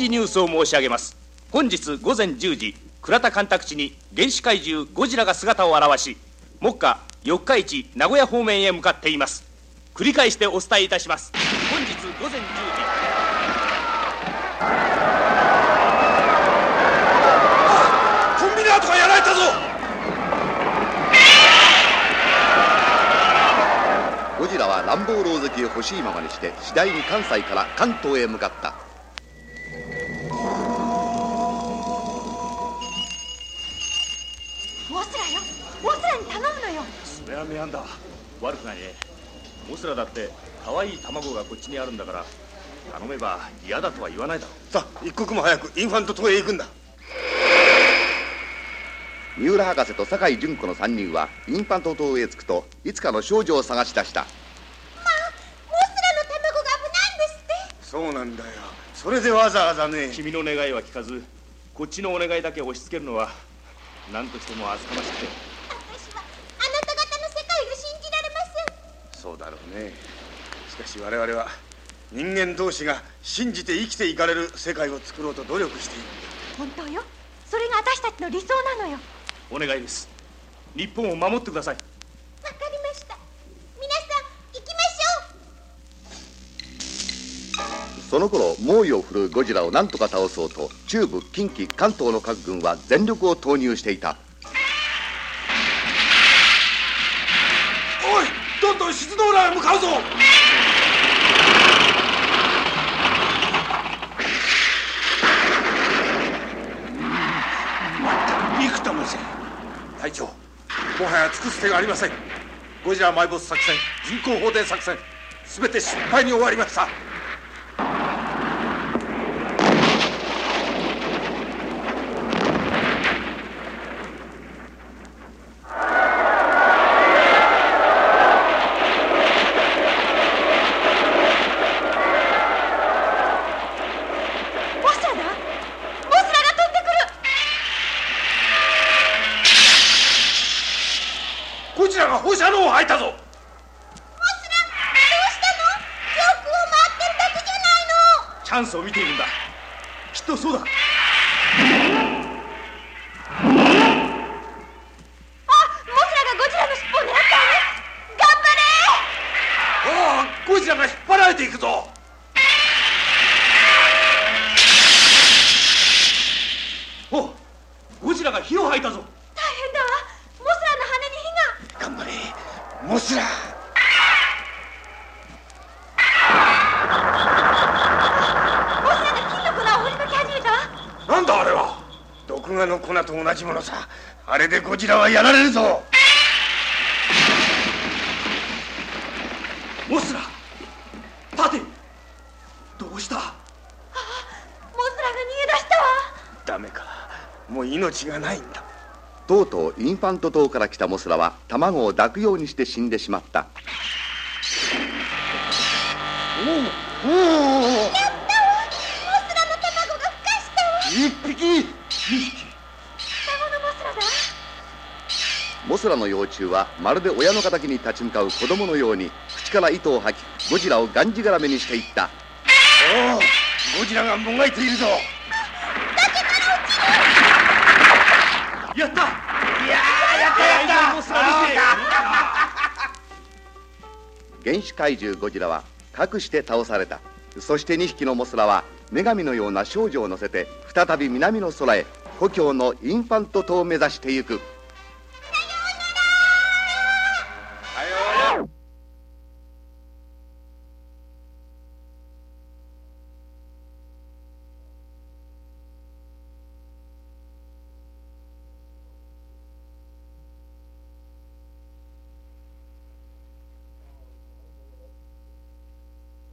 いニュースを申し上げます。本日午前10時、倉田干拓地に原始怪獣ゴジラが姿を現し、目下四日市名古屋方面へ向かっています。繰り返してお伝えいたします。本日午前10時。 コンビナートがやられたぞ。 ゴジラは乱暴狼藉を欲しいままにして次第に関西から関東へ向かった。 モスラよ、モスラに頼むのよ。 それはメアンだ。悪くないね。モスラだって可愛い卵がこっちにあるんだから、頼めば嫌だとは言わないだろう。 さあ、一刻も早くインファント島へ行くんだ。 三浦博士と酒井純子の3人はインファント島へ着くと、いつかの少女を探し出した。 モスラの卵が危ないんですって。 そうなんだよ。それでわざわざね。 君の願いは聞かず、こっちのお願いだけ押し付けるのは何としても厚かましくて。 私はあなた方の世界が信じられません。 そうだろうね。しかし我々は人間同士が信じて生きていかれる世界を作ろうと努力しているんだ。 本当よ。それが私たちの理想なのよ。 お願いです。日本を守ってください。 わかりました。皆さん行きましょう。 その頃猛威を振るうゴジラを何とか倒そうと、中部近畿関東の各軍は全力を投入していた。 おい、どんどん静の浦へ向かうぞ。憎たません。隊長、もはや尽くす手がありません。ゴジラ埋没作戦、人工放電作戦、すべて失敗に終わりました。ゴジラが放射能を吐いたぞ。モスラ、どうしたの？上空を回ってるだけじゃないの。 チャンスを見ているんだ。きっとそうだ。 あ、モスラがゴジラの尻尾を狙ったわね。頑張れ。 ああ、ゴジラが引っ張られていくぞ。 お、ゴジラが火を吐いたぞ。 大変だわ。モスラの羽に火が。 頑張れ、モスラ。 モスラが金の粉を振りまき始めたわ。 なんだあれは。毒ガの粉と同じものさ。あれでゴジラはやられるぞ。 モスラ、立て。どうした？ モスラが逃げ出したわ。 ダメか、もう命がないんだ。 とうとうインファント島から来たモスラは卵を抱くようにして死んでしまった。 おお、 やったわ。モスラの卵が孵化したわ。 一匹。 双子のモスラだ。 モスラの幼虫はまるで親の敵に立ち向かう子供のように口から糸を吐き、ゴジラをがんじがらめにしていった。 おお、ゴジラがもがいているぞ。 やった。 いやー、やったやった。 モスラ見て。 原始怪獣ゴジラはかくして倒された。そして2匹のモスラは女神のような少女を乗せて再び南の空へ、故郷のインファント島を目指してゆく。